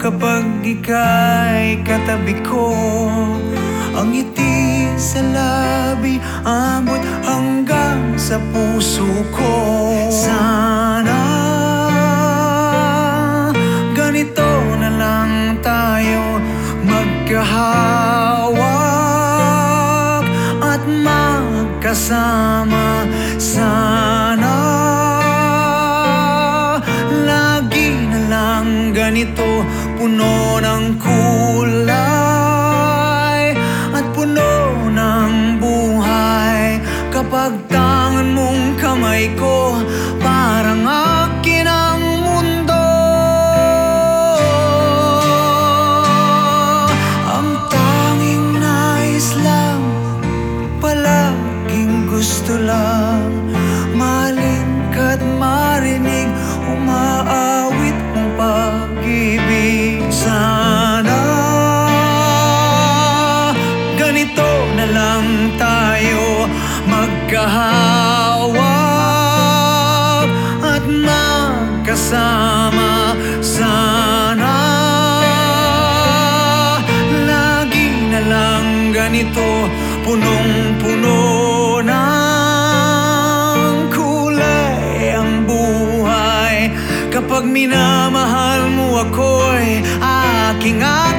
kapag ika'y katabi ko. Ang ngiti sa labi abot hanggang sa puso ko. Sana ganito na lang tayo, magkahawak at magkasama. Sana lagi na lang ganito, puno ng kulay at puno ng buhay. Kapag tangan mong kamay ko, parang akin ang mundo. Ang tanging nais lang, palaging gusto lang, mahalin ka't marinig umaawit ng pag-ibig. Sana ganito na lang tayo, magkahawak at magkasama. Sana lagi na lang ganito, punong-puno ng kulay ang buhay. Kapag minamahal mo ako'y aking